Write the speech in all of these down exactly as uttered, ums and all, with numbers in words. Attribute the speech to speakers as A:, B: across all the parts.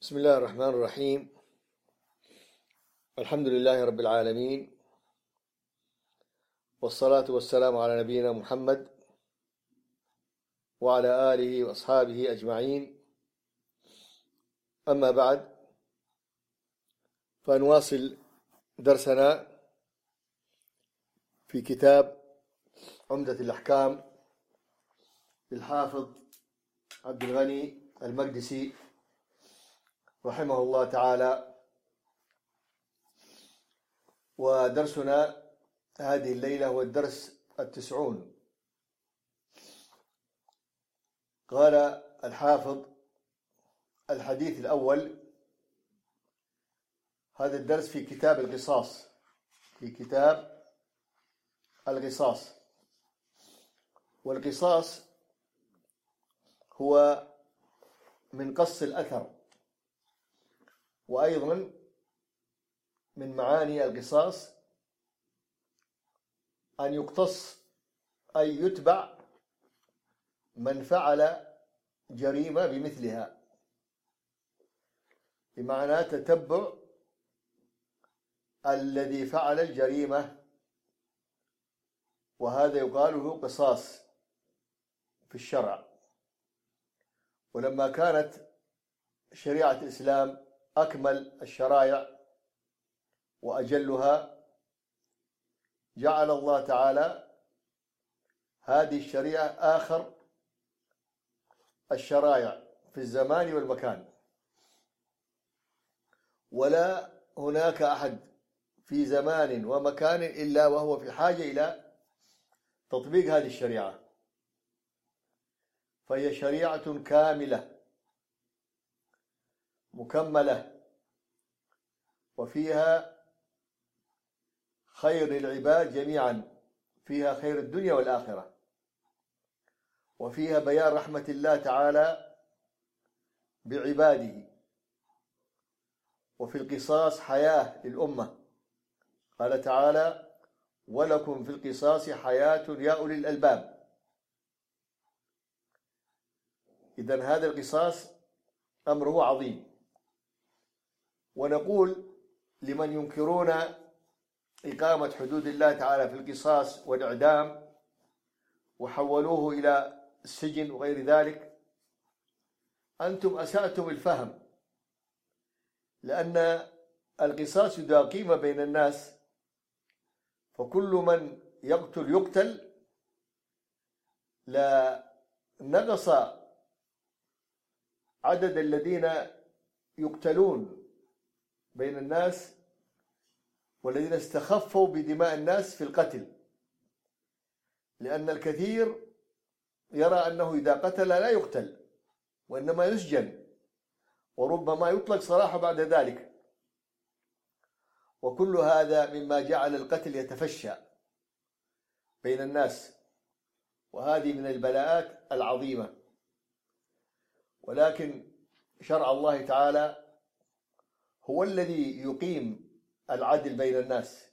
A: بسم الله الرحمن الرحيم. الحمد لله رب العالمين، والصلاة والسلام على نبينا محمد وعلى آله وأصحابه أجمعين. أما بعد، فنواصل درسنا في كتاب عمدة الأحكام للحافظ عبد الغني المقدسي رحمه الله تعالى. ودرسنا هذه الليلة هو الدرس التسعون. قال الحافظ: الحديث الأول. هذا الدرس في كتاب القصاص، في كتاب القصاص. والقصاص هو من قص الأثر، وأيضا من معاني القصاص أن يقتص أي يتبع من فعل جريمة بمثلها، بمعنى تتبع الذي فعل الجريمة، وهذا يقال له قصاص في الشرع. ولما كانت شريعة الإسلام أكمل الشرائع وأجلها، جعل الله تعالى هذه الشريعة آخر الشرائع في الزمان والمكان، ولا هناك أحد في زمان ومكان إلا وهو في حاجة إلى تطبيق هذه الشريعة، فهي شريعة كاملة مكملة، وفيها خير العباد جميعا، فيها خير الدنيا والآخرة، وفيها بيان رحمة الله تعالى بعباده، وفي القصاص حياة للأمة. قال تعالى: ولكم في القصاص حياة يا أولي الألباب. إذن هذا القصاص أمره عظيم. ونقول لمن ينكرون إقامة حدود الله تعالى في القصاص والإعدام وحولوه إلى السجن وغير ذلك: أنتم أسأتم الفهم، لأن القصاص ذا قيمة بين الناس، فكل من يقتل يقتل، لا نقص عدد الذين يقتلون بين الناس والذين استخفوا بدماء الناس في القتل، لأن الكثير يرى أنه إذا قتل لا يقتل، وإنما يسجن، وربما يطلق سراحه بعد ذلك. وكل هذا مما جعل القتل يتفشى بين الناس، وهذه من البلاءات العظيمة. ولكن شرع الله تعالى هو الذي يقيم العدل بين الناس،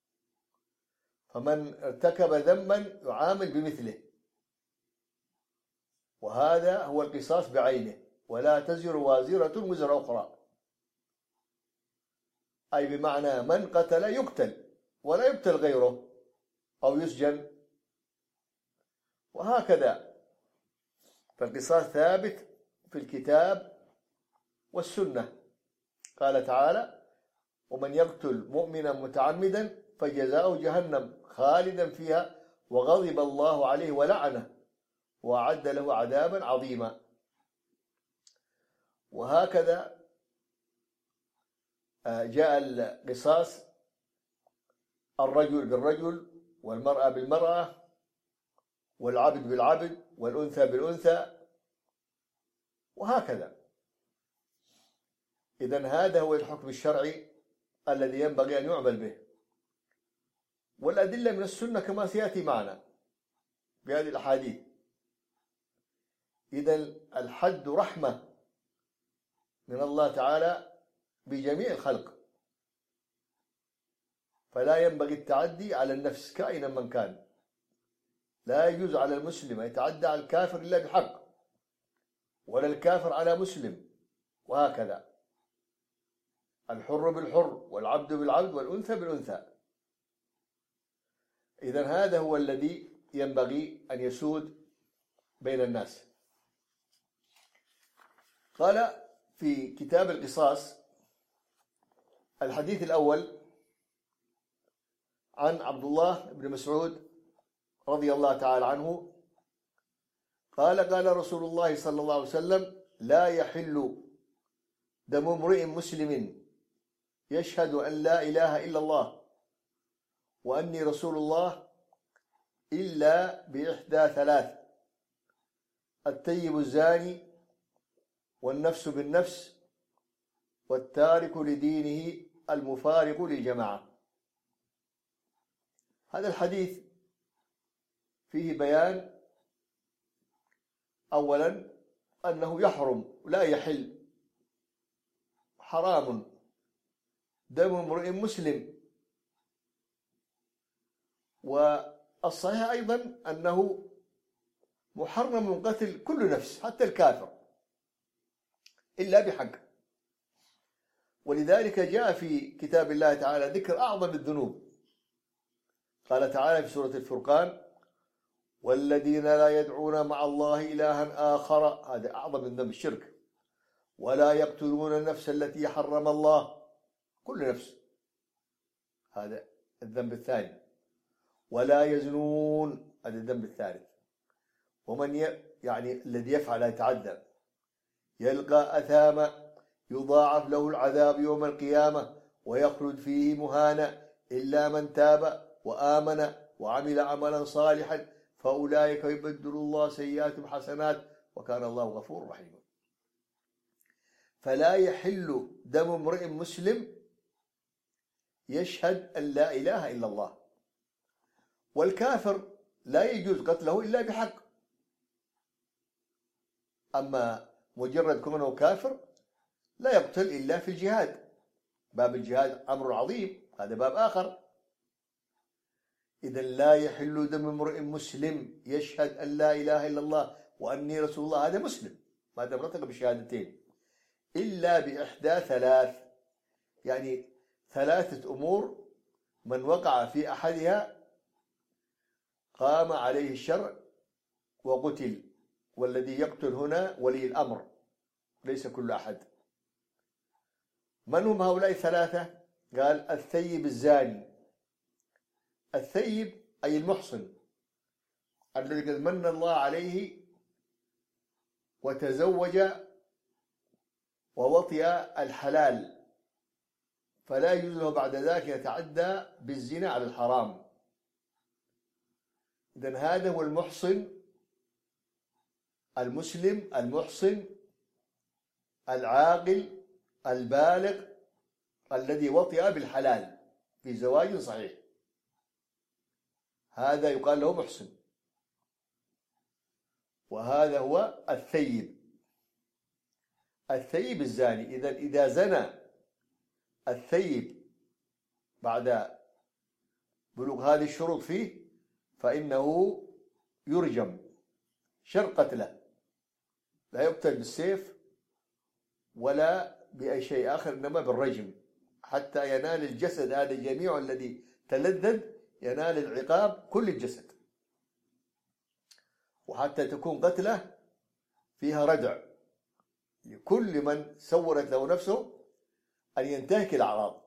A: فمن ارتكب ذنبا يعامل بمثله، وهذا هو القصاص بعينه. ولا تزر وازرة وزر أخرى، أي بمعنى من قتل يقتل ولا يقتل غيره أو يسجن، وهكذا. فالقصاص ثابت في الكتاب والسنة. قال تعالى: ومن يقتل مؤمنا متعمدا فجزاؤه جهنم خالدا فيها وغضب الله عليه ولعنه وأعد له عذابا عظيما. وهكذا جاء القصاص: الرجل بالرجل، والمرأة بالمرأة، والعبد بالعبد، والأنثى بالأنثى، وهكذا. إذن هذا هو الحكم الشرعي الذي ينبغي أن يعمل به. والأدلة من السنة كما سيأتي معنا بهذه الأحاديث. إذن الحد رحمة من الله تعالى بجميع الخلق، فلا ينبغي التعدي على النفس كائنا من كان. لا يجوز على المسلم أن يتعدى على الكافر إلا بحق، ولا الكافر على مسلم، وهكذا. الحر بالحر والعبد بالعبد والأنثى بالأنثى. إذن هذا هو الذي ينبغي أن يسود بين الناس. قال في كتاب القصاص الحديث الأول عن عبد الله بن مسعود رضي الله تعالى عنه قال قال رسول الله صلى الله عليه وسلم: لا يحل دم امرئ مسلم يشهد أن لا إله إلا الله وأني رسول الله إلا بإحدى ثلاث: الطيب الزاني، والنفس بالنفس، والتارك لدينه المفارق للجماعة. هذا الحديث فيه بيان أولا أنه يحرم، لا يحل، حرام دم امرئ مسلم. والصحيح أيضا أنه محرم من قتل كل نفس حتى الكافر إلا بحق. ولذلك جاء في كتاب الله تعالى ذكر أعظم الذنوب. قال تعالى في سورة الفرقان: والذين لا يدعون مع الله إلها آخر، هذا أعظم من ذنب الشرك، ولا يقتلون النفس التي حرم الله، كل نفس، هذا الذنب الثاني، ولا يزنون، هذا الذنب الثالث. ومن ي... يعني الذي يفعل يتعدى يلقى أثاما يضاعف له العذاب يوم القيامة ويخلد فيه مهانا إلا من تاب وآمن وعمل عملا صالحا فأولئك يبدل الله سيئاتهم حسنات وكان الله غفور رحيما. فلا يحل دم امرئ مسلم يشهد أن لا إله إلا الله. والكافر لا يجوز قتله إلا بحق. أما مجرد كونه كافر لا يقتل إلا في الجهاد، باب الجهاد أمر عظيم، هذا باب آخر. إذن لا يحل دم امرئ مسلم يشهد أن لا إله إلا الله وأني رسول الله، هذا مسلم ما دام نطق بشهادتين، إلا بإحدى ثلاث، يعني ثلاثة أمور من وقع في أحدها قام عليه الشرع وقتل. والذي يقتل هنا ولي الأمر ليس كل أحد. من هم هؤلاء الثلاثة؟ قال: الثيب الزاني. الثيب أي المحصن الذي قد من الله عليه وتزوج ووطئ الحلال، فلا يجوز له بعد ذلك يتعدى بالزنا على الحرام. إذن هذا هو المحصن المسلم المحصن العاقل البالغ الذي وطئ بالحلال في زواج صحيح، هذا يقال له محصن، وهذا هو الثيب. الثيب الزاني. إذن إذا زنى الثيب بعد بلوغ هذه الشروط فيه فإنه يرجم شر قتله، لا يقتل بالسيف ولا بأي شيء آخر، إنما بالرجم حتى ينال الجسد هذا جميع الذي تلذذ، ينال العقاب كل الجسد، وحتى تكون قتله فيها ردع لكل من سورت له نفسه أن ينتهك الأعراض.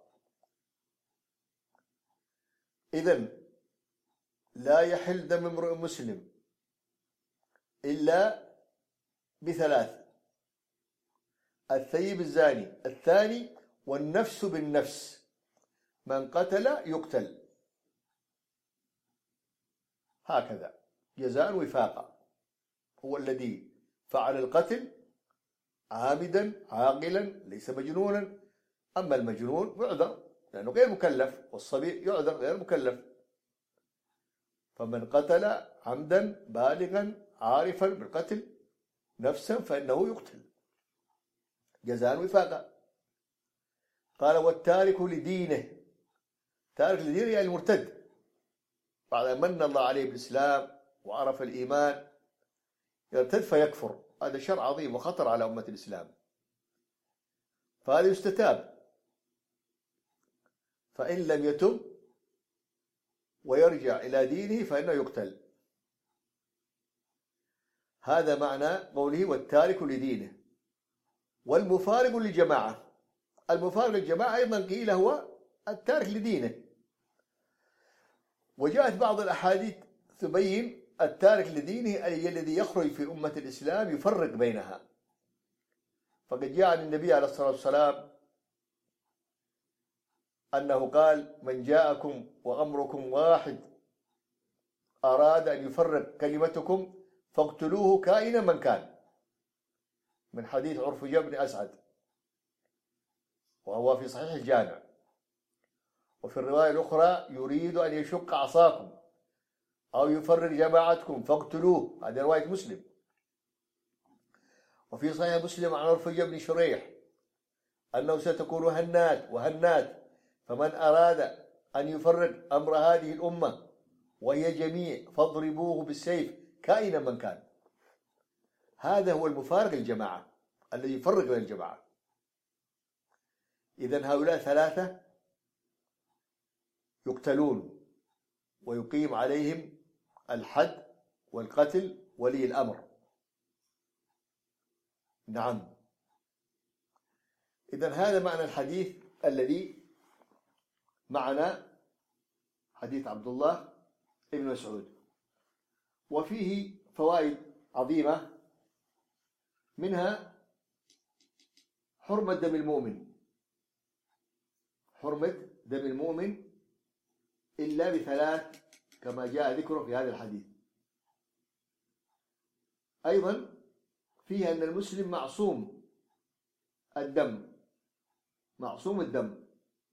A: إذن لا يحل دم امرئ مسلم إلا بثلاث: الثيب الزاني، الثاني والنفس بالنفس، من قتل يقتل، هكذا جزاء وفاقا. هو الذي فعل القتل عامدا عاقلا ليس مجنونا. أما المجنون يعذر لأنه غير مكلف، والصبي يعذر غير مكلف. فمن قتل عمدا بالغا عارفا بالقتل نفسا فإنه يقتل جزاء وفاقا. قال: والتارك لدينه. تارك لدينه يعني المرتد بعد أن من الله عليه بالإسلام وعرف الإيمان يرتد فيكفر، هذا شر عظيم وخطر على أمة الإسلام، فهذا يستتاب. فإن لم يتب ويرجع إلى دينه فإنه يقتل. هذا معنى قوله والتارك لدينه والمفارق للجماعة. المفارق للجماعة أيضا قيل هو التارك لدينه، وجاءت بعض الأحاديث تبين التارك لدينه أي الذي يخرج في أمة الإسلام يفرق بينها. فقد جاء عن النبي عليه الصلاة والسلام أنه قال من جاءكم وأمركم واحد أراد أن يفرق كلمتكم فاقتلوه كائنا من كان، من حديث عرفجة بن أسعد وهو في صحيح الجامع. وفي الرواية الأخرى يريد أن يشق عصاكم أو يفرق جماعتكم فاقتلوه، هذه رواية مسلم. وفي صحيح مسلم عن عرفجة بن شريح أنه ستكون هنات وهنات، فمن أراد أن يفرق أمر هذه الأمة وهي جميع فاضربوه بالسيف كائنا من كان. هذا هو المفارق للجماعة الذي يفرق بين الجماعة. إذن هؤلاء ثلاثة يقتلون ويقيم عليهم الحد والقتل ولي الأمر. نعم. إذن هذا معنى الحديث الذي معنا، حديث عبد الله بن مسعود. وفيه فوائد عظيمة، منها حرمة دم المؤمن، حرمة دم المؤمن إلا بثلاث كما جاء ذكره في هذا الحديث. أيضا فيه أن المسلم معصوم الدم، معصوم الدم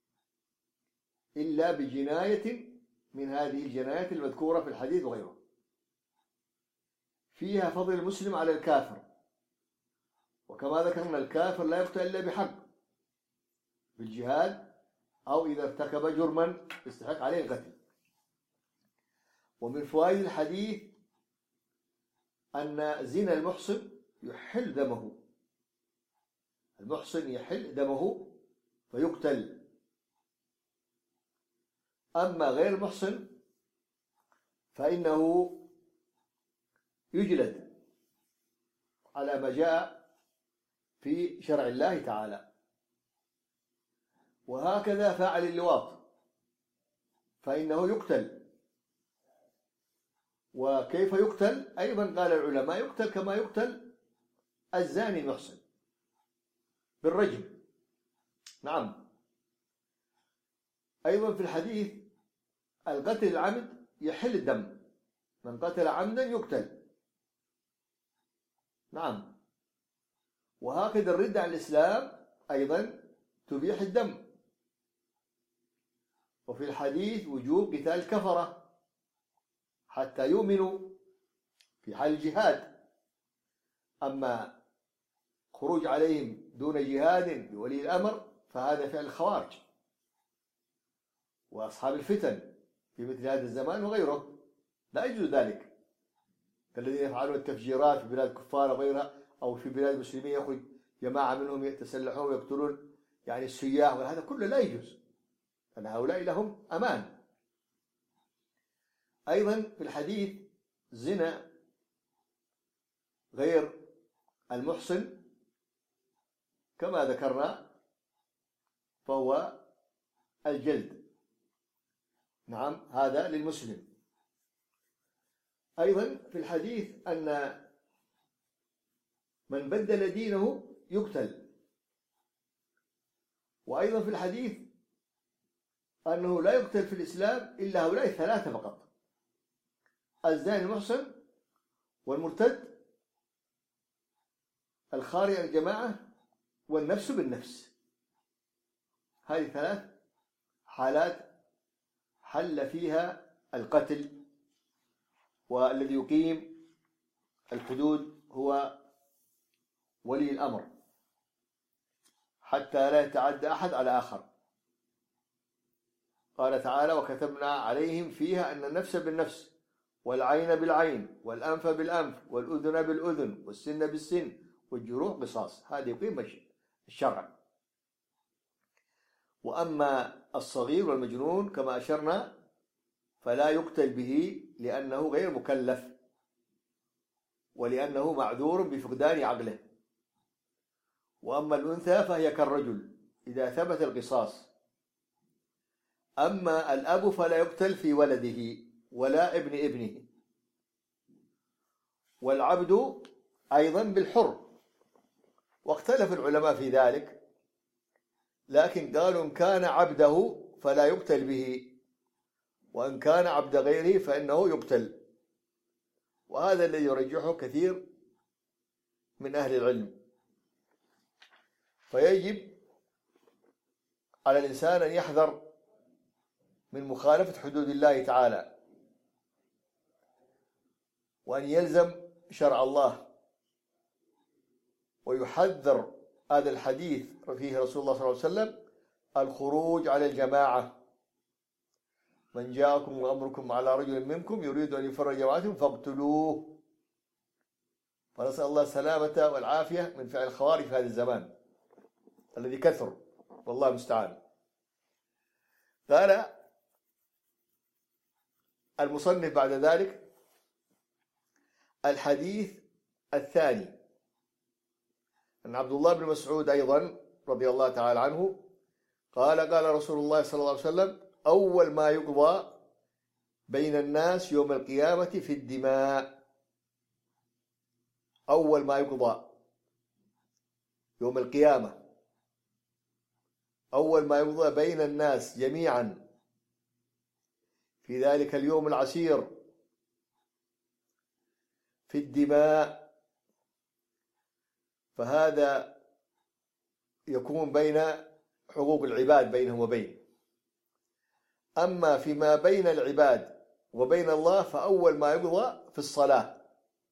A: إلا بجناية من هذه الجنايات المذكورة في الحديث وغيره. فيها فضل المسلم على الكافر، وكما ذكرنا الكافر لا يقتل إلا بحق بالجهاد أو إذا ارتكب جرما يستحق عليه القتل. ومن فوائد الحديث أن زنا المحصن يحل دمه، المحصن يحل دمه فيقتل. أما غير المحصن فإنه يجلد على ما جاء في شرع الله تعالى. وهكذا فاعل اللواط فإنه يقتل. وكيف يقتل؟ أيضا قال العلماء يقتل كما يقتل الزاني المحصن بالرجم. نعم. أيضا في الحديث القتل العمد يحل الدم، من قتل عمدا يقتل. نعم. وهكذا الردة عن الإسلام أيضا تبيح الدم. وفي الحديث وجوب قتال الكفرة حتى يؤمنوا في حال الجهاد. أما خروج عليهم دون جهاد بولي الأمر فهذا فعل الخوارج وأصحاب الفتن في مثل هذا الزمان وغيره، لا يجوز ذلك، كالذين يفعلون التفجيرات في بلاد الكفار وغيرها، أو في بلاد المسلمين يخرج جماعة منهم يتسلحون ويقتلون يعني السياح، وهذا كله لا يجوز، أن هؤلاء لهم أمان. أيضا في الحديث زنا غير المحصن كما ذكرنا فهو الجلد. نعم، هذا للمسلم. أيضا في الحديث أن من بدل دينه يقتل. وأيضا في الحديث أنه لا يقتل في الإسلام إلا هؤلاء الثلاثة فقط: الزاني المحصن والمرتد الخارج عن الجماعة والنفس بالنفس. هذه ثلاث حالات حل فيها القتل، والذي يقيم الحدود هو ولي الأمر حتى لا يتعدى أحد على آخر. قال تعالى: وكتبنا عليهم فيها أن النفس بالنفس والعين بالعين والأنف بالأنف والأذن بالأذن والسن بالسن والجروح قصاص. هذه يقيم الشرع. وأما الصغير والمجنون كما أشرنا فلا يقتل به لأنه غير مكلف ولأنه معذور بفقدان عقله. وأما الأنثى فهي كالرجل إذا ثبت القصاص. أما الأب فلا يقتل في ولده ولا ابن ابنه. والعبد أيضا بالحر، واختلف العلماء في ذلك، لكن قالوا إن كان عبده فلا يقتل به، وإن كان عبد غيره فإنه يقتل. وهذا الذي يرجحه كثير من أهل العلم. فيجب على الإنسان أن يحذر من مخالفة حدود الله تعالى، وأن يلزم شرع الله، ويحذر هذا الحديث فيه رسول الله صلى الله عليه وسلم الخروج على الجماعة. من جاءكم وأمركم على رجل منكم يريد أن يفرج جماعتهم فاقتلوه. فنسأل الله السلامة والعافية من فعل الخوارج في هذا الزمان الذي كثر، والله المستعان. قال المصنف بعد ذلك: الحديث الثاني عن عبد الله بن مسعود أيضا رضي الله تعالى عنه قال: قال رسول الله صلى الله عليه وسلم: أول ما يقضى بين الناس يوم القيامة في الدماء. أول ما يقضى يوم القيامة، أول ما يقضى بين الناس جميعا في ذلك اليوم العسير في الدماء، فهذا يكون بين حقوق العباد بينهم وبين. أما فيما بين العباد وبين الله فأول ما يقضى في الصلاة.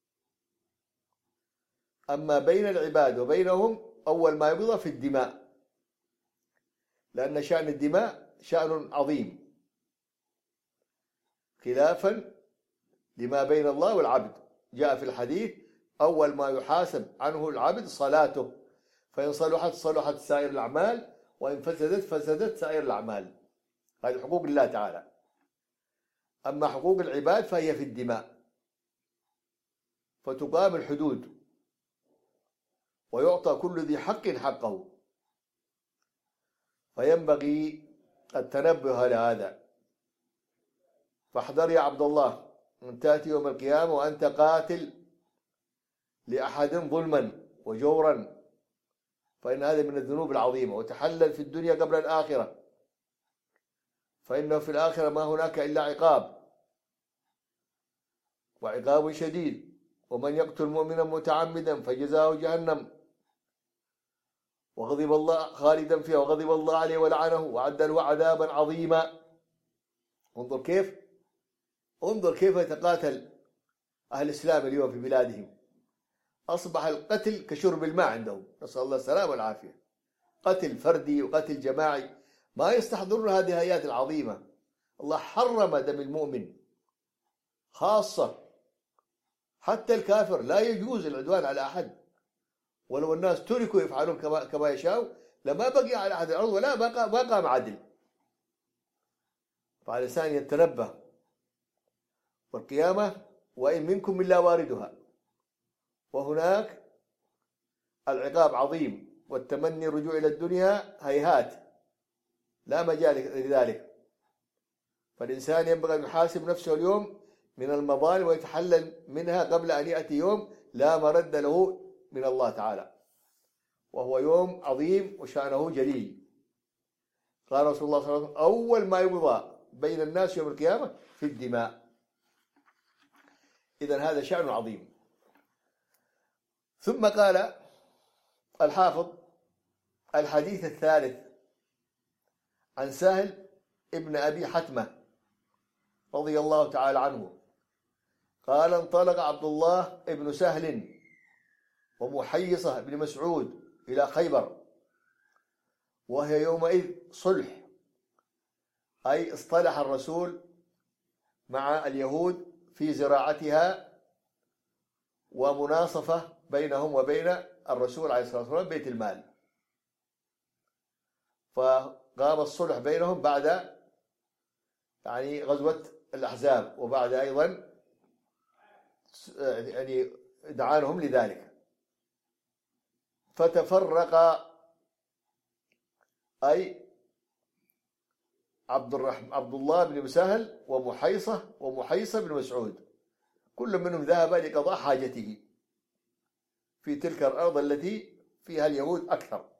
A: أما بين العباد وبينهم أول ما يقضى في الدماء، لأن شأن الدماء شأن عظيم خلافا لما بين الله والعبد. جاء في الحديث: أول ما يحاسب عنه العبد صلاته، فإن صلحت صلحت سائر الأعمال، وإن فسدت فسدت سائر الأعمال. هذه حقوق الله تعالى. أما حقوق العباد فهي في الدماء، فتقام الحدود ويعطى كل ذي حق حقه. فينبغي التنبه لهذا. فاحذر يا عبد الله أن تأتي يوم القيامة وأنت قاتل لأحد ظلما وجورا، فإن هذا من الذنوب العظيمة. وتحلل في الدنيا قبل الآخرة، فإنه في الآخرة ما هناك إلا عقاب، وعقاب شديد. ومن يقتل مؤمنا متعمدا فجزاؤه جهنم وغضب الله خالدا فيها وغضب الله عليه ولعنه وأعد له عذابا عظيما. انظر كيف انظر كيف يتقاتل أهل الإسلام اليوم في بلادهم. أصبح القتل كشرب الماء عندهم، نسأل الله السلامة والعافية. قتل فردي وقتل جماعي، ما يستحضرون هذه الآيات العظيمة. الله حرم دم المؤمن خاصة، حتى الكافر لا يجوز العدوان على أحد. ولو الناس تركوا يفعلون كما كما يشاءوا لما بقي على أحد الأرض ولا بقى ما قام عدل. فعلى الإنسان يتنبه. والقيامة وإن منكم إلا واردها، وهناك العقاب عظيم، والتمني الرجوع إلى الدنيا هيهات لا مجال لذلك. فالإنسان ينبغي أن يحاسب نفسه اليوم من المظالم ويتحلل منها قبل أن يأتي يوم لا مرد له من الله تعالى، وهو يوم عظيم وشأنه جليل. قال رسول الله صلى الله عليه وسلم: أول ما يقضى بين الناس يوم القيامة في الدماء. إذن هذا شأن عظيم. ثم قال الحافظ: الحديث الثالث عن سهل ابن أبي حتمة رضي الله تعالى عنه قال: انطلق عبد الله ابن سهل ومحيصة بن مسعود إلى خيبر، وهي يومئذ صلح، أي اصطلح الرسول مع اليهود في زراعتها ومناصفة بينهم وبين الرسول عليه الصلاة والسلام بيت المال. فقال قام الصلح بينهم بعد يعني غزوة الأحزاب، وبعد أيضا يعني دعانهم لذلك. فتفرق أي عبد الرحمن عبد الله بن مسهل ومحيصة ومحيصة بن مسعود، كل منهم ذهب لقضاء حاجته في تلك الأرض التي فيها اليهود أكثر.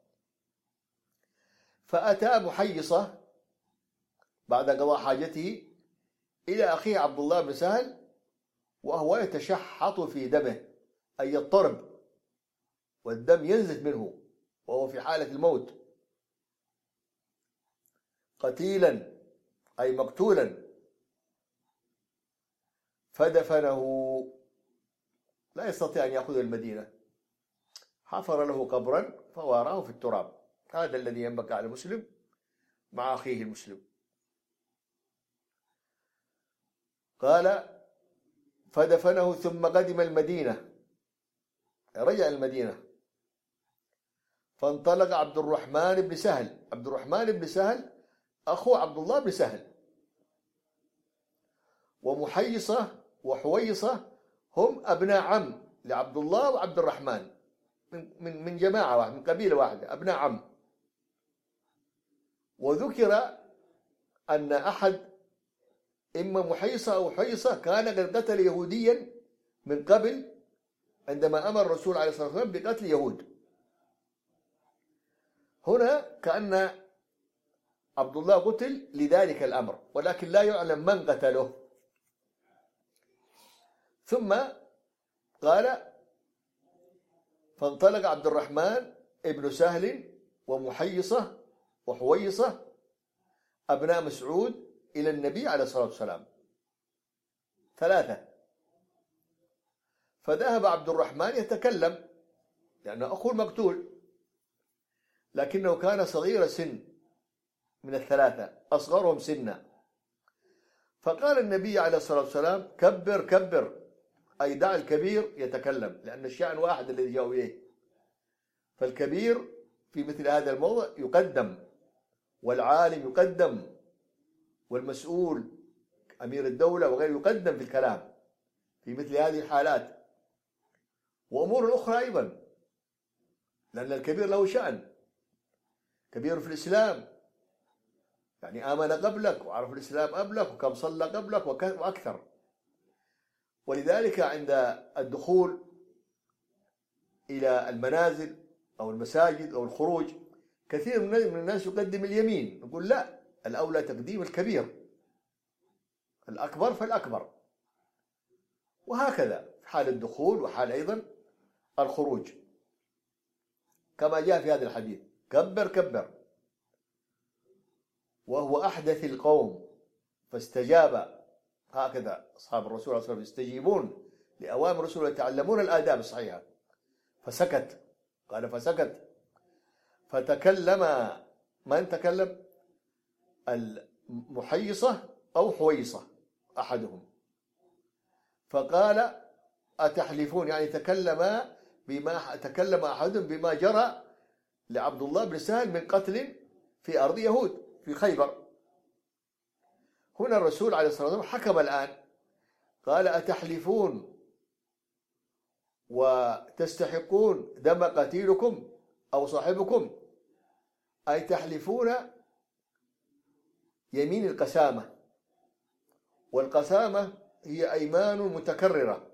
A: فأتى محيصة بعد قضاء حاجته إلى أخيه عبد الله بن سهل وهو يتشحط في دمه، أي يضطرب والدم ينزف منه وهو في حالة الموت، قتيلا أي مقتولا. فدفنه، لا يستطيع أن يأخذ المدينة، حفر له قبرا فواراه في التراب. هذا الذي ينبغي على المسلم مع أخيه المسلم. قال فدفنه ثم قدم المدينة، رجع المدينة. فانطلق عبد الرحمن بن سهل، عبد الرحمن بن سهل أخو عبد الله بن سهل، ومحيصة وحويصة هم أبناء عم لعبد الله وعبد الرحمن، من من من جماعة واحدة، من قبيلة واحدة، أبناء عم. وذكر أن أحد إما محيصة أو حيصة كان قد قتل يهوديا من قبل عندما أمر الرسول عليه الصلاة والسلام بقتل يهود. هنا كأن عبد الله قتل لذلك الأمر، ولكن لا يعلم من قتله. ثم قال فانطلق عبد الرحمن ابن سهل ومحيصة وحويصة أبناء مسعود إلى النبي عليه الصلاة والسلام، ثلاثة. فذهب عبد الرحمن يتكلم لأنه أخو المقتول، لكنه كان صغير السن من الثلاثة، أصغرهم سنا. فقال النبي عليه الصلاة والسلام كبر كبر، أي دع الكبير يتكلم، لأن الشأن واحد الذي جاءوا إليه. فالكبير في مثل هذا الموضع يقدم، والعالم يقدم، والمسؤول أمير الدولة وغيره يقدم في الكلام في مثل هذه الحالات، وأمور أخرى أيضا، لأن الكبير له شأن، كبير في الإسلام، يعني آمن قبلك وعرف الإسلام قبلك وكم صلى قبلك وأكثر. ولذلك عند الدخول إلى المنازل أو المساجد أو الخروج كثير من الناس يقدم اليمين، يقول لا، الأولى تقديم الكبير، الأكبر فالأكبر. وهكذا في حال الدخول وحال أيضا الخروج، كما جاء في هذا الحديث كبر كبر. وهو أحدث القوم فاستجاب، هكذا أصحاب الرسول صلى الله عليه وسلم يستجيبون لأوامر الرسول ويتعلمون الآداب الصحيحة. فسكت، قال فسكت. فتكلم، من تكلم؟ المحيصة أو حويصة أحدهم، فقال أتحلفون، يعني تكلم بما تكلم أحدهم بما جرى لعبد الله بن سهل من قتل في أرض يهود في خيبر. هنا الرسول عليه الصلاة والسلام حكم الآن، قال أتحلفون وتستحقون دم قتيلكم أو صاحبكم، أي تحلفون يمين القسامة، والقسامة هي أيمان متكررة،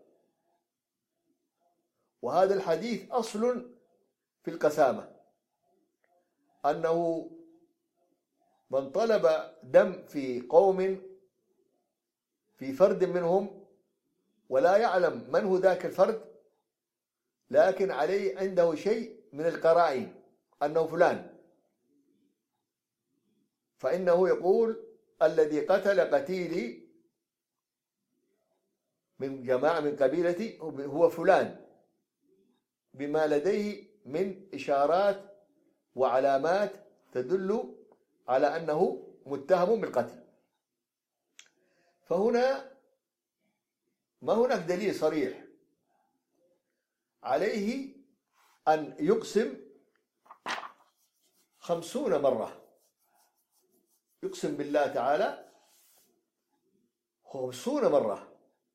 A: وهذا الحديث أصل في القسامة، أنه من طلب دم في قوم في فرد منهم ولا يعلم من هو ذاك الفرد، لكن عليه عنده شيء من القرائن أنه فلان، فإنه يقول الذي قتل قتيلي من جماعة من قبيلتي هو فلان، بما لديه من إشارات وعلامات تدل على أنه متهم بالقتل. فهنا ما هناك دليل صريح، عليه أن يقسم خمسون مرة يقسم بالله تعالى خمسون مرة،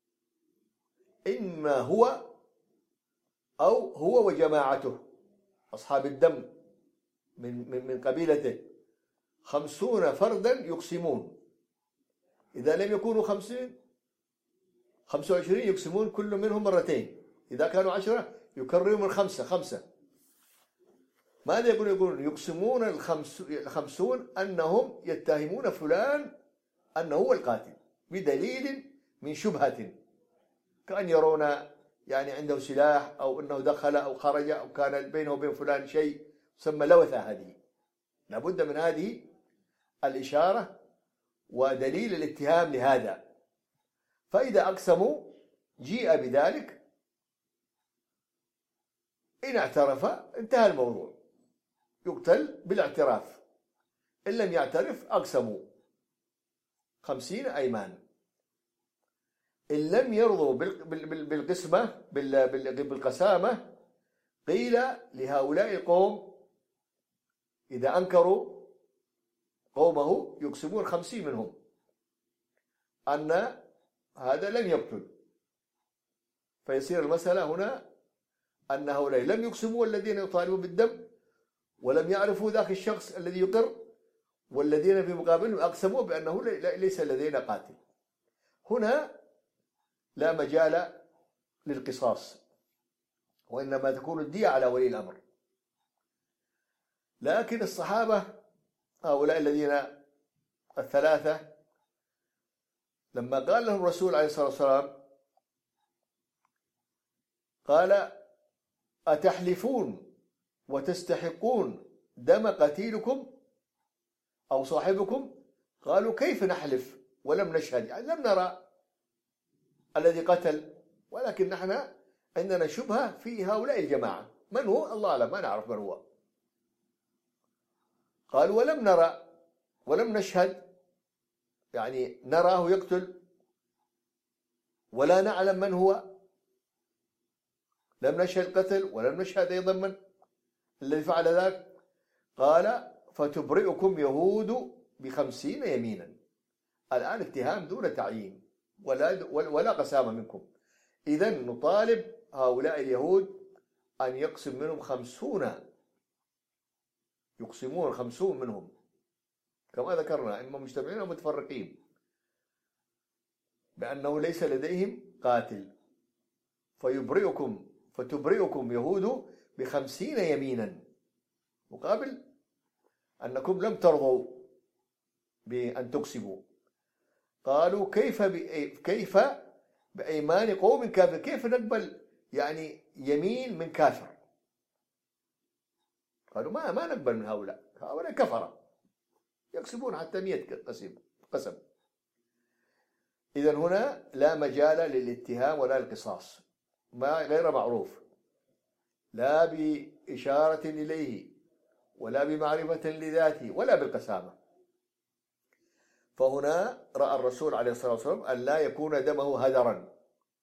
A: إما هو أو هو وجماعته أصحاب الدم من من من قبيلته، خمسون فردا يقسمون. إذا لم يكونوا خمسين خمسة وعشرين يقسمون كل منهم مرتين. إذا كانوا عشرة يكررون الخمسة خمسة. ماذا يقول؟ يقولون يقسمون الخمسون أنهم يتهمون فلان أنه هو القاتل بدليل من شبهة، كأن يرون يعني عنده سلاح أو أنه دخل أو خرج أو كان بينه وبين فلان شيء، تسمى لوثة. هذه لابد من هذه الإشارة ودليل الاتهام لهذا. فإذا أقسموا جيء بذلك، إن اعترف انتهى الموضوع، يقتل بالاعتراف. إن لم يعترف أقسموا خمسين أيمان. إن لم يرضوا بالقسمة بالقسامة قيل لهؤلاء القوم إذا أنكروا قومه يقسمون خمسين منهم أن هذا لم يقتل، فيصير المسألة هنا أن هؤلاء لم يقسموا الذين يطالبون بالدم، ولم يعرفوا ذاك الشخص الذي يقر، والذين في مقابلهم أقسموا بأنه ليس لدينا قاتل. هنا لا مجال للقصاص، وإنما تكون الدية على ولي الأمر. لكن الصحابة هؤلاء الذين الثلاثة لما قال لهم الرسول عليه الصلاة والسلام قال أتحلفون وتستحقون دم قتيلكم أو صاحبكم؟ قالوا كيف نحلف ولم نشهد، يعني لم نرى الذي قتل، ولكن نحن عندنا شبهة في هؤلاء الجماعة، من هو؟ الله أعلم، ما نعرف من هو. قالوا ولم نرى ولم نشهد، يعني نراه يقتل ولا نعلم من هو، لم نشهد قتل ولم نشهد أيضا من الذي فعل ذلك. قال فتبرئكم يهود بخمسين يمينا. الآن اتهام دون تعيين ولا ولا قسامة منكم. إذن نطالب هؤلاء اليهود أن يقسم منهم خمسون، يقسمون خمسون منهم كما ذكرنا، إما مجتمعين أو متفرقين، بأنه ليس لديهم قاتل. فيبرئكم فتبرئكم يهود بخمسين يمينا، مقابل أنكم لم ترضوا بأن تقسموا. قالوا كيف كيف بأيمان قوم كافر، كيف نقبل يعني يمين من كافر؟ قالوا ما ما نقبل من هؤلاء، هؤلاء كفرة يقسمون حتى مئة قسم قسم. إذن هنا لا مجال للاتهام ولا القصاص، ما غير معروف، لا بإشارة إليه ولا بمعرفة لذاته ولا بالقسامة. فهنا رأى الرسول عليه الصلاة والسلام أن لا يكون دمه هدرا،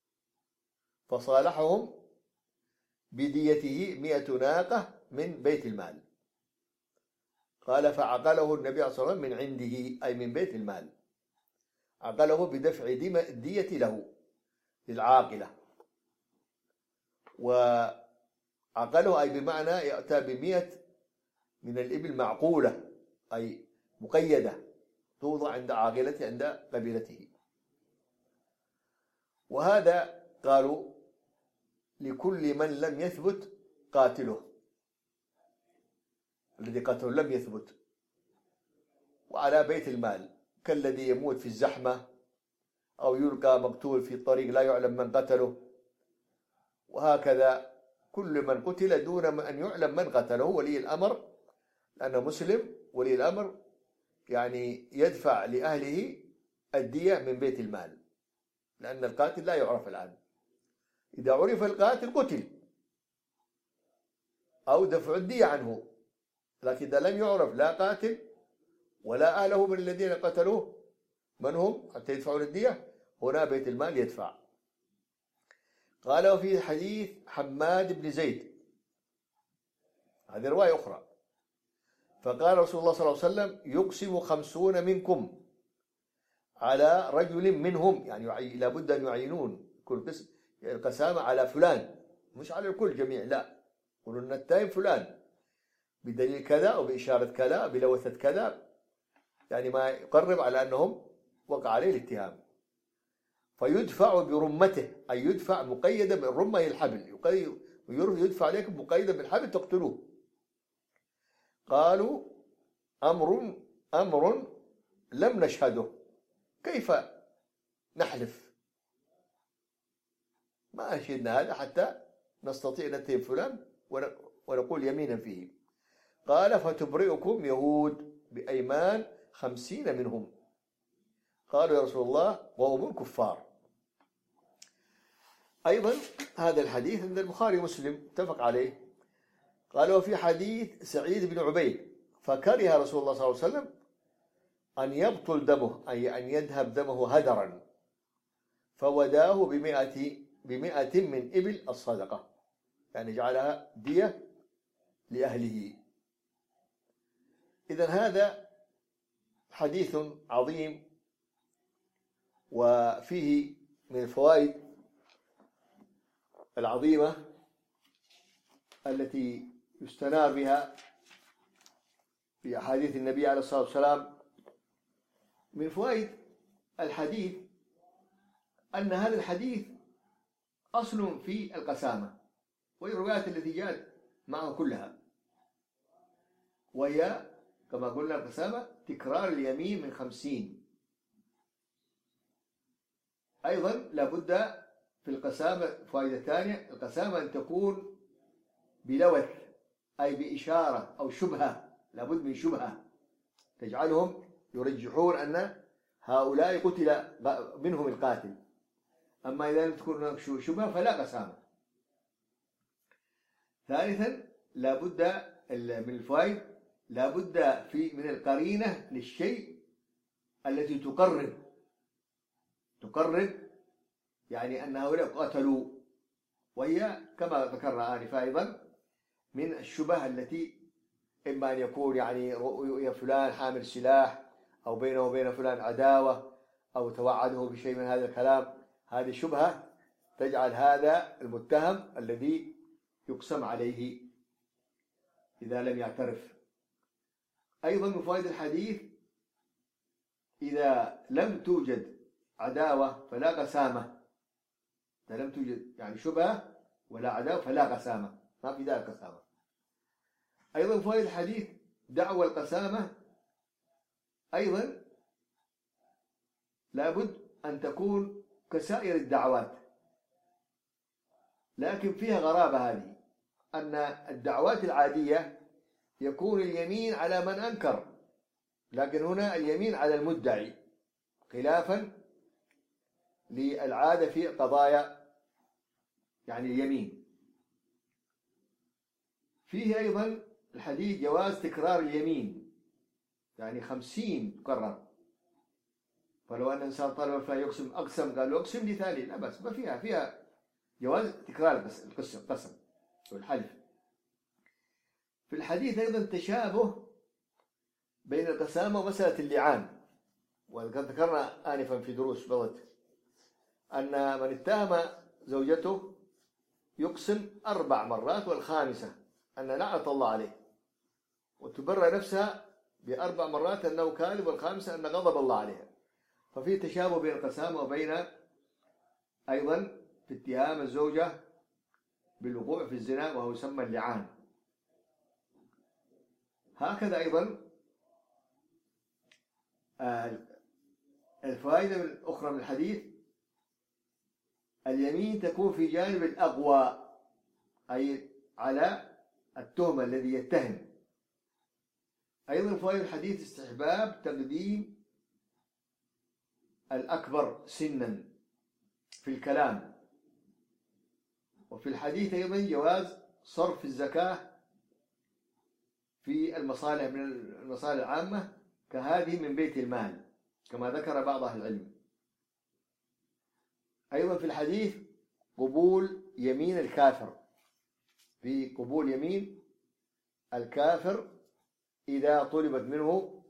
A: فصالحهم بديته مئة ناقة من بيت المال. قال فعقله النبي صلى الله عليه وسلم من عنده، أي من بيت المال، عقله بدفع الدية له للعاقلة. وعقله أي بمعنى يأتى بمئة من الإبل معقولة، أي مقيدة توضع عند عاقلته عند قبيلته. وهذا قالوا لكل من لم يثبت قاتله، الذي قتله لم يثبت، وعلى بيت المال كالذي يموت في الزحمة أو يلقى مقتول في الطريق لا يعلم من قتله، وهكذا كل من قتل دون أن يعلم من قتله ولي الأمر، لأنه مسلم ولي الأمر يعني يدفع لأهله الدية من بيت المال، لأن القاتل لا يعرف الآن. إذا عرف القاتل قتل أو دفع الدية عنه، لكن إذا لم يعرف لا قاتل ولا أهله من الذين قتلوه من هم حتى يدفعون الدية، هنا بيت المال يدفع. قال وفي حديث حماد بن زيد، هذه رواية أخرى، فقال رسول الله صلى الله عليه وسلم: يقسم خمسون منكم على رجل منهم، يعني لابد أن يعينون كل قسم القسامة على فلان، مش على الكل جميع، لا، يقولون أن التائم فلان بدليل كذا أو بإشارة كذا بلوثة كذا، يعني ما يقرب على أنهم وقع عليه الاتهام. فيدفع برمته، أي يدفع مقيدا بالرمة هي الحبل، يدفع عليكم مقيدا بالحبل تقتلوه. قالوا: أمر أمر لم نشهده، كيف نحلف؟ ما أشهدنا هذا حتى نستطيع أن نتهم فلان ونقول يمينا فيه. قال: فتبرئكم يهود بأيمان خمسين منهم. قالوا: يا رسول الله وهم كفار. أيضا هذا الحديث عند البخاري ومسلم اتفق عليه. قال: وفي حديث سعيد بن عبيد: فكره رسول الله صلى الله عليه وسلم أن يبطل دمه، أي أن يذهب دمه هدرا، فوداه بمئة بمئة من إبل الصدقة، يعني جعلها دية لأهله. إذن هذا حديث عظيم، وفيه من الفوائد العظيمة التي يستنار بها في أحاديث النبي عليه الصلاة والسلام. من فوائد الحديث أن هذا الحديث أصل في القسامة، وهي الروايات التي جاءت معه كلها، وهي كما قلنا القسامة تكرار اليمين من خمسين. أيضا لابد في القسامة فائدة ثانية: القسامة أن تكون بلوث، أي بإشارة أو شبهة، لابد من شبهة تجعلهم يرجحون أن هؤلاء قتل منهم القاتل. أما إذا لم تكون هناك شبهة فلا قسامة. ثالثا لابد من الفوائد لابد في من القرينة للشيء التي تقرب تقرب يعني أن هؤلاء قتلوا، وهي كما ذكرنا آنفا أيضا من الشبه التي إما أن يكون يعني رؤية فلان حامل سلاح، أو بينه وبين فلان عداوة، أو توعده بشيء من هذا الكلام. هذه شبهة تجعل هذا المتهم الذي يقسم عليه إذا لم يعترف. أيضا من فوائد الحديث: إذا لم توجد عداوة فلا قسامة، إذا لم توجد يعني شبهة ولا عداوة فلا قسامة، ما في ذلك قسامة. أيضا من فوائد الحديث دعوى القسامة أيضا لابد أن تكون كسائر الدعوات، لكن فيها غرابة هذه، أن الدعوات العادية يكون اليمين على من أنكر، لكن هنا اليمين على المدعي، خلافا للعادة في قضايا يعني اليمين. فيه أيضا الحديث جواز تكرار اليمين، يعني خمسين تكرر. فلو أن إنسان طلب فلا يقسم أقسم قال له أقسم لي ثاني، لا بس ما فيها فيها جواز تكرار القسم القسم والحلف. في الحديث أيضا تشابه بين القسامة ومسألة اللعان، وقد ذكرنا آنفا في دروس مضت أن من اتهم زوجته يقسم أربع مرات والخامسة أن لعنة الله عليه، وتبرر نفسها بأربع مرات أنه كاذب، والخامسة أن غضب الله عليها. ففي تشابه بين القسامة وبين أيضا في اتهام الزوجة بالوقوع في الزنا، وهو يسمى اللعان. هكذا أيضا الفائدة الأخرى من الحديث: اليمين تكون في جانب الأقوى، أي على التهمة الذي يتهم. أيضا فائدة الحديث استحباب تقديم الأكبر سنا في الكلام. وفي الحديث أيضا جواز صرف الزكاة في المصالح من المصالح العامة كهذه من بيت المال، كما ذكر بعض أهل العلم. أيضا في الحديث قبول يمين الكافر، في قبول يمين الكافر إذا طلبت منه.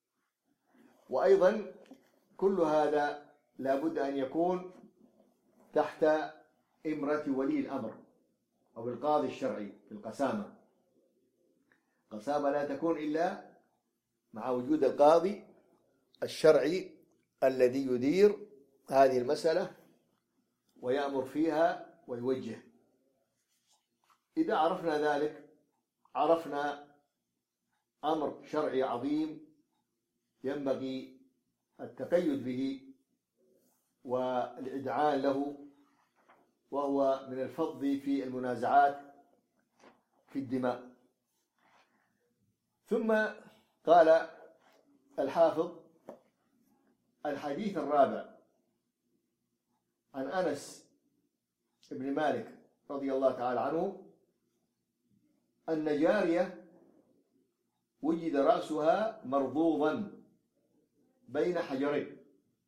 A: وأيضا كل هذا لابد أن يكون تحت إمرة ولي الأمر أو القاضي الشرعي في القسامة. القسامة لا تكون إلا مع وجود القاضي الشرعي الذي يدير هذه المسألة ويأمر فيها ويوجه. إذا عرفنا ذلك عرفنا أمر شرعي عظيم ينبغي التقيد به والإذعان له، وهو من الفض في المنازعات في الدماء. ثم قال الحافظ: الحديث الرابع عن أنس بن مالك رضي الله تعالى عنه أن جارية وجد رأسها مرضوضا بين حجرين،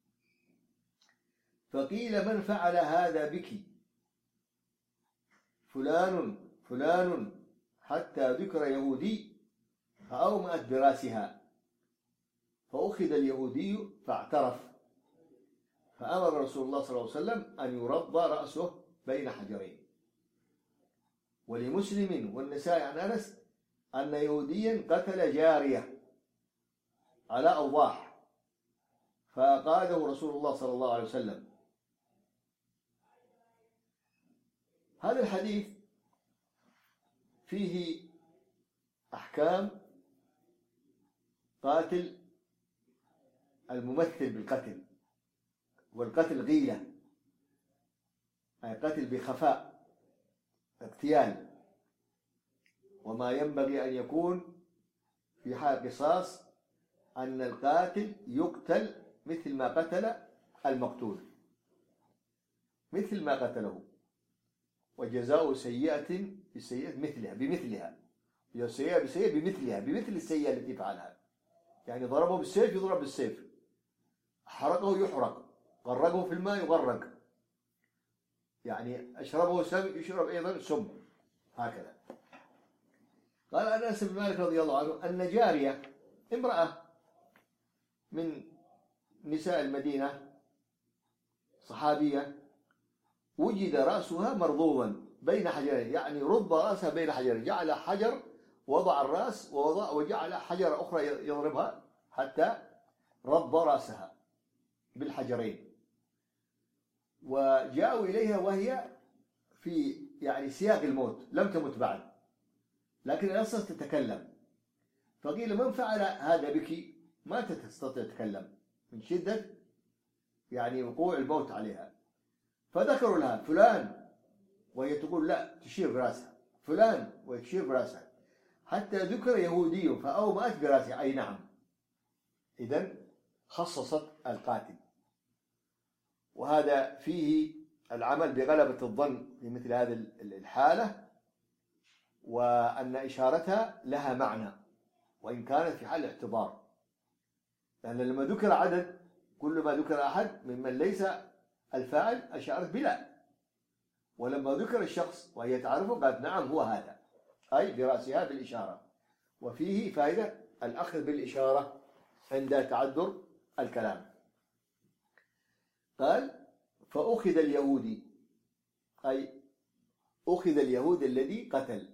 A: فقيل: من فعل هذا بك؟ فلان فلان، حتى ذكر يهودي فأومأت برأسها، فأخذ اليهودي فاعترف، فأمر رسول الله صلى الله عليه وسلم أن يرض رأسه بين حجرين. ولمسلم والنسائي عن أنس أن يهوديا قتل جارية على أوضاح فأقاده رسول الله صلى الله عليه وسلم. هذا الحديث فيه أحكام قاتل الممثل بالقتل، والقتل غيلة، أي قتل بخفاء، اغتيال، وما ينبغي أن يكون في حال قصاص أن القاتل يقتل مثل ما قتل المقتول، مثل ما قتله، وجزاء سيئة بسيئة مثلها بمثلها، سيئة بسيئة بمثلها بمثل السيئة التي فعلها. يعني ضربه بالسيف يضرب بالسيف، حرقه يحرق، غرقه في الماء يغرق، يعني أشربه سم يشرب أيضا سم، هكذا. قال أنس بن مالك رضي الله عنه أن جارية امرأة من نساء المدينة صحابية وجد رأسها مرضوضا بين حجرين، يعني رض رأسها بين حجرين، جعل حجر وضع الرأس ووضع وجعل حجر أخرى يضربها حتى رض رأسها بالحجرين. وجاءوا إليها وهي في يعني سياق الموت، لم تمت بعد، لكن الأصل تتكلم. فقيل: من فعل هذا بك؟ ما تستطيع تتكلم من شدة يعني وقوع الموت عليها. فذكروا لها: فلان، وهي تقول لا، تشير براسها، فلان، وتشير براسها، حتى ذكر يهودي فأومأت براسها، أي نعم. إذن خصصت القاتل. وهذا فيه العمل بغلبة الظن في مثل هذه الحالة، وأن إشارتها لها معنى وإن كانت في حال اعتبار، لأن لما ذكر عدد كل ما ذكر أحد ممن ليس الفاعل أشارت بلا، ولما ذكر الشخص وهي تعرفه قالت نعم هو هذا، أي برأسها بالإشارة. وفيه فائدة الأخذ بالإشارة عند تعذر الكلام. قال: فأخذ اليهودي، أي أخذ اليهود الذي قتل.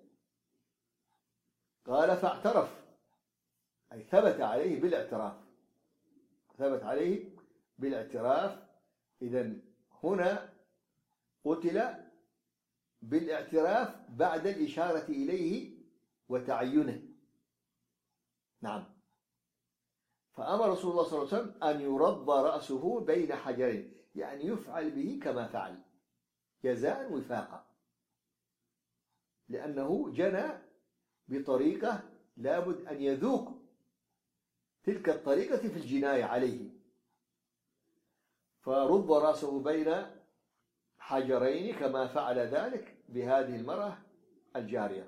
A: قال: فاعترف، أي ثبت عليه بالاعتراف، ثبت عليه بالاعتراف. إذن هنا قتل بالاعتراف بعد الإشارة إليه وتعينه. نعم. فأمر رسول الله صلى الله عليه وسلم أن يرض رأسه بين حجرين، يعني يفعل به كما فعل جزاء وفاقا، لأنه جنى بطريقة لابد أن يذوق تلك الطريقة في الجناية عليه. فرض رأسه بين حجرين كما فعل ذلك بهذه المرأة الجارية.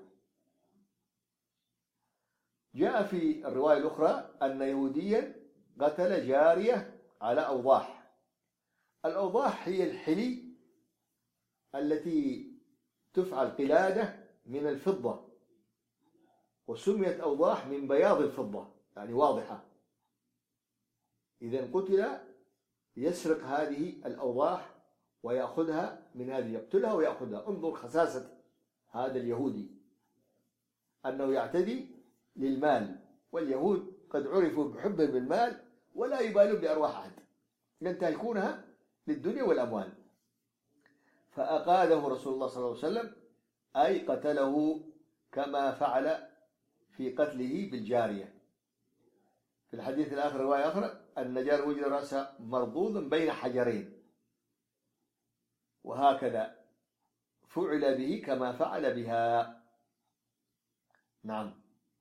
A: جاء في الرواية الأخرى أن يهوديا قتل جارية على أوضاح. الأوضاح هي الحلي التي تفعل قلادة من الفضة، وسميت أوضاح من بياض الفضة، يعني واضحة. إذن قتل يسرق هذه الأوضاح ويأخذها من هذه، يقتلها ويأخذها. انظر خساسة هذا اليهودي، أنه يعتدي للمال، واليهود قد عرفوا بحبهم بالمال ولا يبالون بأرواح أحد، ينتهكونها للدنيا والأموال. فأقاده رسول الله صلى الله عليه وسلم، أي قتله كما فعل في قتله بالجارية. في الحديث الآخر رواية أخرى أن جار وجد رأسه مربوضا بين حجرين، وهكذا فعل به كما فعل بها. نعم.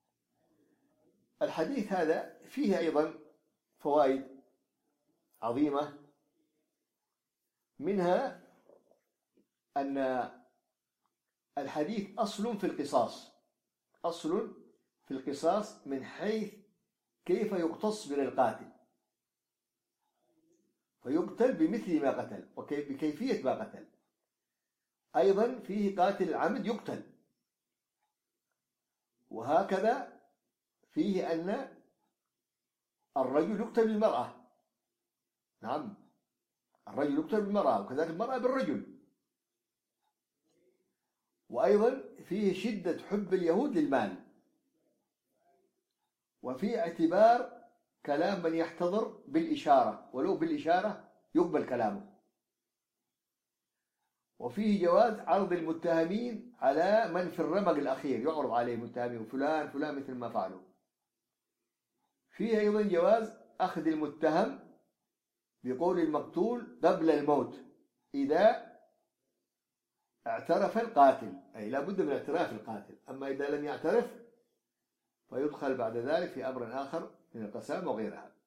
A: الحديث هذا فيه أيضا فوائد عظيمة، منها أن الحديث أصل في القصاص، أصل في القصاص من حيث كيف يقتص من القاتل، فيقتل بمثل ما قتل وبكيفية ما قتل. أيضا فيه قاتل العمد يقتل، وهكذا فيه أن الرجل يقتل بالمرأة. نعم، الرجل يقتل بالمرأة، وكذلك المرأة بالرجل. وأيضا فيه شدة حب اليهود للمال، وفي اعتبار كلام من يحتضر بالإشارة، ولو بالإشارة يقبل كلامه. وفيه جواز عرض المتهمين على من في الرمق الأخير، يعرض عليه متهمين فلان فلان مثل ما فعلوا. فيه أيضا جواز أخذ المتهم بقول المقتول قبل الموت إذا اعترف القاتل، أي لا بد من اعتراف القاتل. أما إذا لم يعترف فيدخل بعد ذلك في أمر آخر من القسام وغيرها.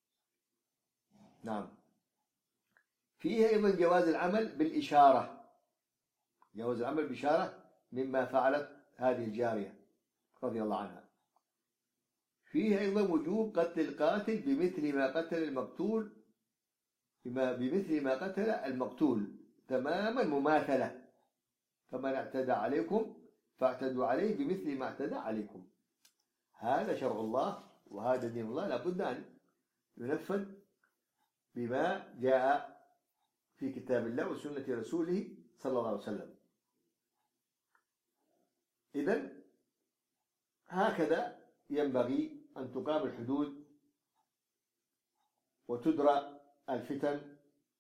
A: نعم. فيه أيضا جواز العمل بالإشارة، جواز العمل بالإشارة مما فعلت هذه الجارية رضي الله عنها. فيه أيضا وجوب قتل القاتل بمثل ما قتل المقتول، بما بمثل ما قتل المقتول تماما مماثلة، فمن اعتدى عليكم فاعتدوا عليه بمثل ما اعتدى عليكم. هذا شرع الله وهذا دين الله، لابد أن ينفذ بما جاء في كتاب الله وسنة رسوله صلى الله عليه وسلم. إذن هكذا ينبغي أن تقام الحدود وتدرى الفتن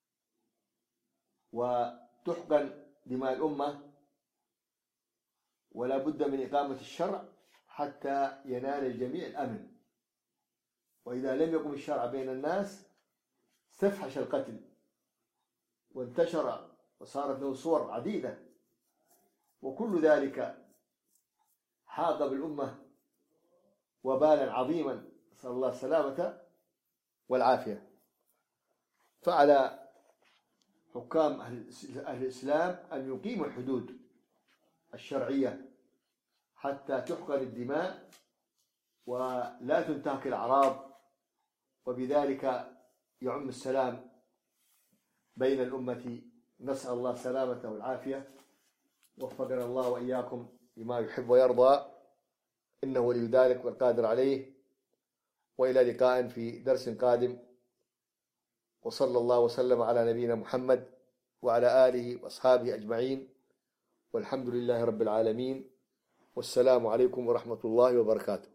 A: وتحقن دماء الأمة، ولا بد من إقامة الشرع حتى ينال الجميع الأمن. وإذا لم يقم الشرع بين الناس استفحش القتل وانتشر وصارت له صور عديدة، وكل ذلك حاق بالأمة وبالا عظيما، نسأل الله السلامة والعافية. فعلى حكام أهل الإسلام أن يقيموا الحدود الشرعية حتى تحقن الدماء ولا تنتهك الأعراض، وبذلك يعم السلام بين الأمة. نسأل الله السلامة والعافية، وفقنا الله وإياكم لما يحب ويرضى، إنه ولي ذلك والقادر عليه. وإلى لقاء في درس قادم، وصلى الله وسلم على نبينا محمد وعلى آله وأصحابه أجمعين، والحمد لله رب العالمين، والسلام عليكم ورحمة الله وبركاته.